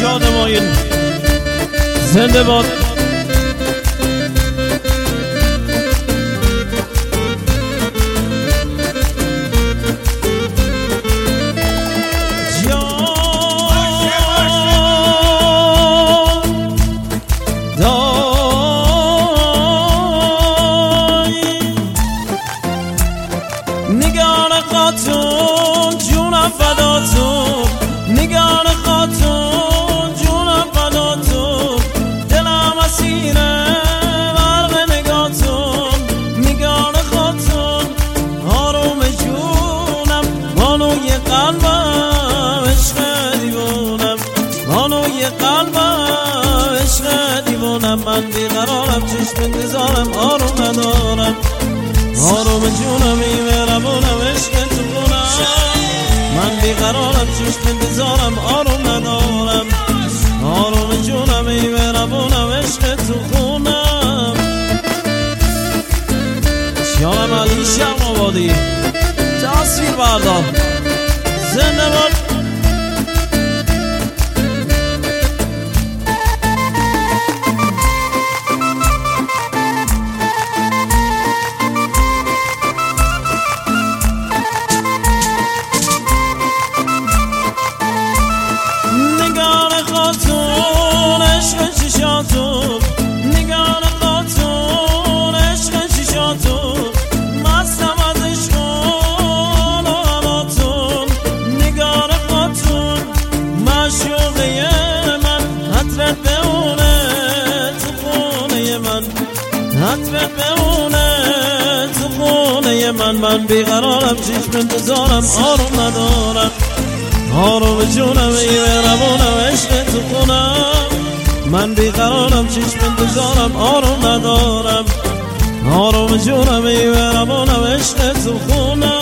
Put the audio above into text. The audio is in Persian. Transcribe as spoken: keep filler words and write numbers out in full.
جان ماین زنده باد. نگار خاتون جونم فداتون، نگار خاتون جونم فداتون، دلم اسیره برق نگاتون. نگار خاتون آروم جونم، بانوی قلبم عشق دیوونم، بانوی قلبم عشق دیوونم. من بیقرارم چشم انتظارم آروم ندارم، آروم جونم میبرمونم عشق تو خونم. من بیقرارم چشم انتظارم آروم ندارم، آروم جونم میبرمونم عشق تو خونم. شیانم علی شم آبادی تصویر بردار زنده باد. خاتون عشق چشاتون، نگار خاتون عشق چشاتون، مستم از عشق و هواتون. نگار خاتون معشوقه من، حترت بمونه تو خونه من، حترت بمونه تو خونه من. من بیقرارم چشم انتظارم آروم ندارم، آروم جونم میبرمونم عشق تو خونم. من بیقرارم چشم انتظارم آروم ندارم، آروم جونم میبرمونم عشق تو خونم.